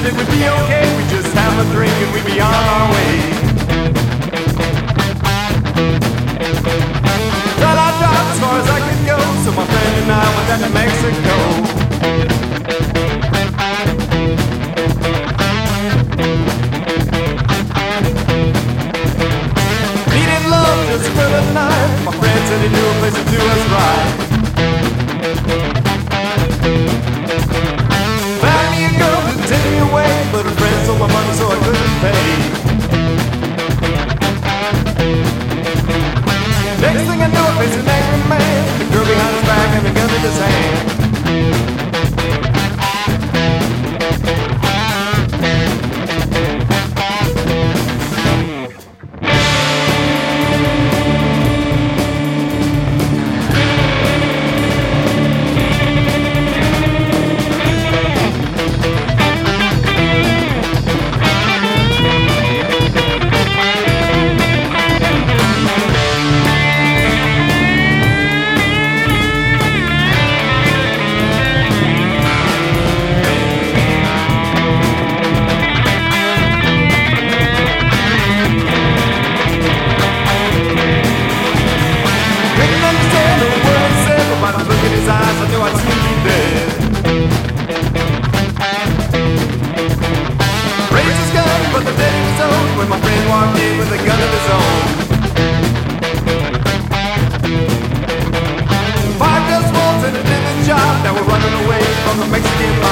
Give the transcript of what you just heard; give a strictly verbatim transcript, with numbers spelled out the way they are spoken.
it would be okay. We just have a drink and we'd be on our way. Well, I drive as far as I could go, so my friend and I went down to Mexico. Needed love just for the night. My friend said he knew a place to do us right. Found me a girl to take me away, but her friend stole my money so I couldn't pay. Next thing I know, I face an angry man. The girl behind his back and a gun in his hand. When my friend walked in with a gun of his own. Five dust walls and a different job. Now we're running away from the Mexican